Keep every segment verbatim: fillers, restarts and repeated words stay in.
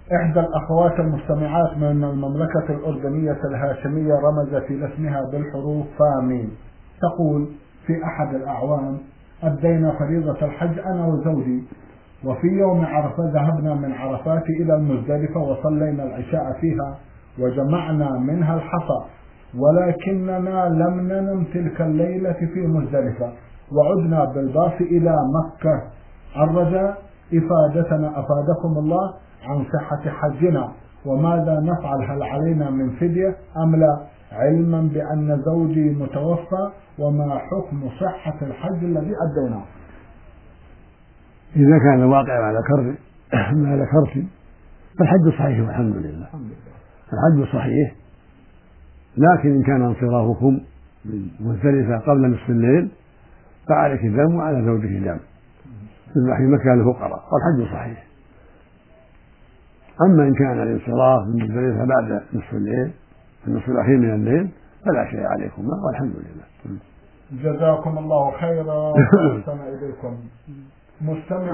إحدى الأخوات المستمعات من المملكة الأردنية الهاشمية رمزت إلى اسمها بالحروف فامين. تقول: في أحد الأعوام أدينا فريضة الحج أنا وزوجي، وفي يوم عرفة ذهبنا من عرفات إلى المزدلفة وصلينا العشاء فيها وجمعنا منها الحصى، ولكننا لم ننم تلك الليلة في مزدلفة وعدنا بالباص إلى مكة. الرجاء إفادتنا أفادكم الله عن صحة حجنا، وماذا نفعل؟ هل علينا من فدية أم لا؟ علما بأن زوجي متوفى، وما حكم صحة الحج الذي أديناه؟ إذا كان الواقع على كرر ما ذكرت فالحج صحيح والحمد لله. الحج صحيح، لكن إن كان انصرافكم من مزدلفة قبل نصف الليل فعليك دم وعلى زوجك دم في مكان الفقراء، والحج صحيح. أما إن كان الانصراف من مزدلفة بعد نصف الليل في النصف الأخير من الليل فلا شيء عليكما والحمد لله. جزاكم الله خيرا وأحسن إليكم. مستمع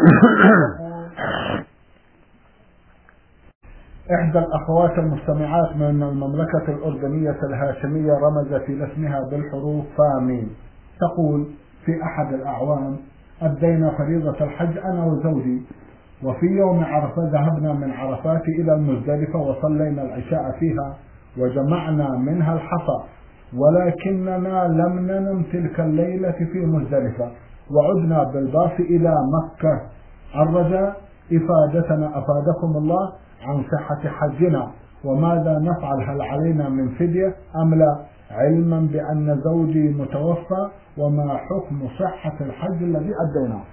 إحدى الأخوات المستمعات من المملكة الأردنية الهاشمية رمزت إلى اسمها بالحروف فامين. تقول: في أحد الأعوام أدينا فريضة الحج أنا وزوجي، وفي يوم عرفة ذهبنا من عرفات إلى المزدلفة وصلينا العشاء فيها وجمعنا منها الحصى، ولكننا لم ننم تلك الليلة في مزدلفة وعدنا بالباص إلى مكة. الرجاء إفادتنا أفادكم الله عن صحة حجنا، وماذا نفعل؟ هل علينا من فدية أم لا؟ علما بأن زوجي متوفى، وما حكم صحة الحج الذي أديناه؟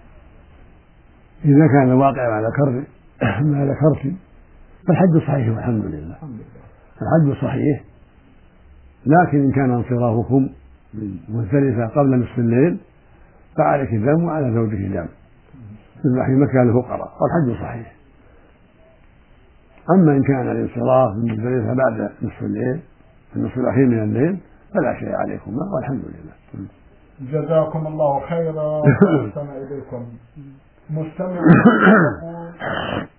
إذا كان الواقع على كرر ما ذكرت فالحج صحيح والحمد لله. الحج صحيح، لكن إن كان انصرافكم من مزدلفة قبل نصف الليل فعليك دم وعلى زوجك دم في مكان الفقراء، والحج صحيح. أما إن كان الانصراف من مزدلفة بعد نصف الليل في النصف الأخير من الليل فلا شيء عليكما والحمد لله. جزاكم الله خيرا وأحسن إليكم. مستمع